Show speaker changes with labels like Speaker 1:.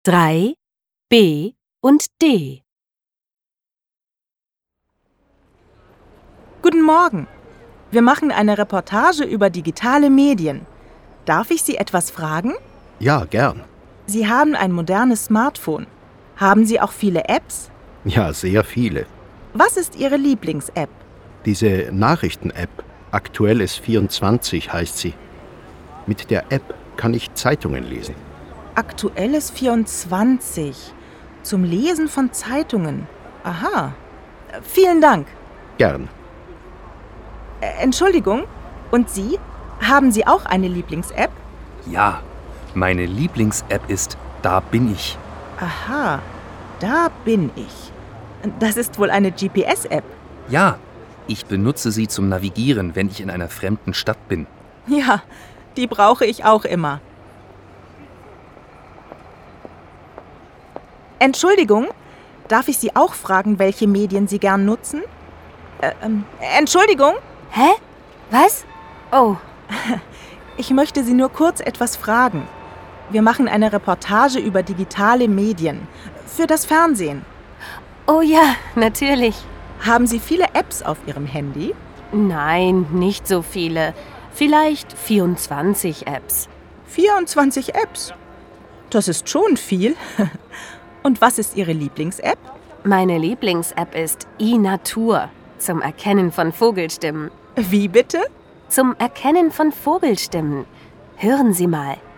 Speaker 1: 3, B und D.
Speaker 2: Guten Morgen. Wir machen eine Reportage über digitale Medien. Darf ich Sie etwas fragen?
Speaker 3: Ja, gern.
Speaker 2: Sie haben ein modernes Smartphone. Haben Sie auch viele Apps?
Speaker 3: Ja, sehr viele.
Speaker 2: Was ist Ihre Lieblings-App?
Speaker 3: Diese Nachrichten-App, Aktuelles 24 heißt sie. Mit der App kann ich Zeitungen lesen.
Speaker 2: Aktuelles 24. Zum Lesen von Zeitungen. Aha. Vielen Dank.
Speaker 3: Gern.
Speaker 2: Entschuldigung, und Sie? Haben Sie auch eine Lieblings-App?
Speaker 4: Ja, meine Lieblings-App ist Da bin ich.
Speaker 2: Aha, da bin ich. Das ist wohl eine GPS-App.
Speaker 4: Ja, ich benutze sie zum Navigieren, wenn ich in einer fremden Stadt bin.
Speaker 2: Ja, die brauche ich auch immer. Entschuldigung, darf ich Sie auch fragen, welche Medien Sie gern nutzen? Entschuldigung?
Speaker 1: Hä? Was? Oh,
Speaker 2: Ich möchte Sie nur kurz etwas fragen. Wir machen eine Reportage über digitale Medien. Für das Fernsehen.
Speaker 1: oh ja, natürlich.
Speaker 2: Haben Sie viele Apps auf Ihrem Handy?
Speaker 1: Nein, nicht so viele. Vielleicht 24 Apps.
Speaker 2: 24 Apps. Das ist schon viel. Und was ist Ihre Lieblings-App?
Speaker 1: Meine Lieblings-App ist iNatur zum Erkennen von Vogelstimmen.
Speaker 2: Wie bitte?
Speaker 1: Zum Erkennen von Vogelstimmen. Hören Sie mal.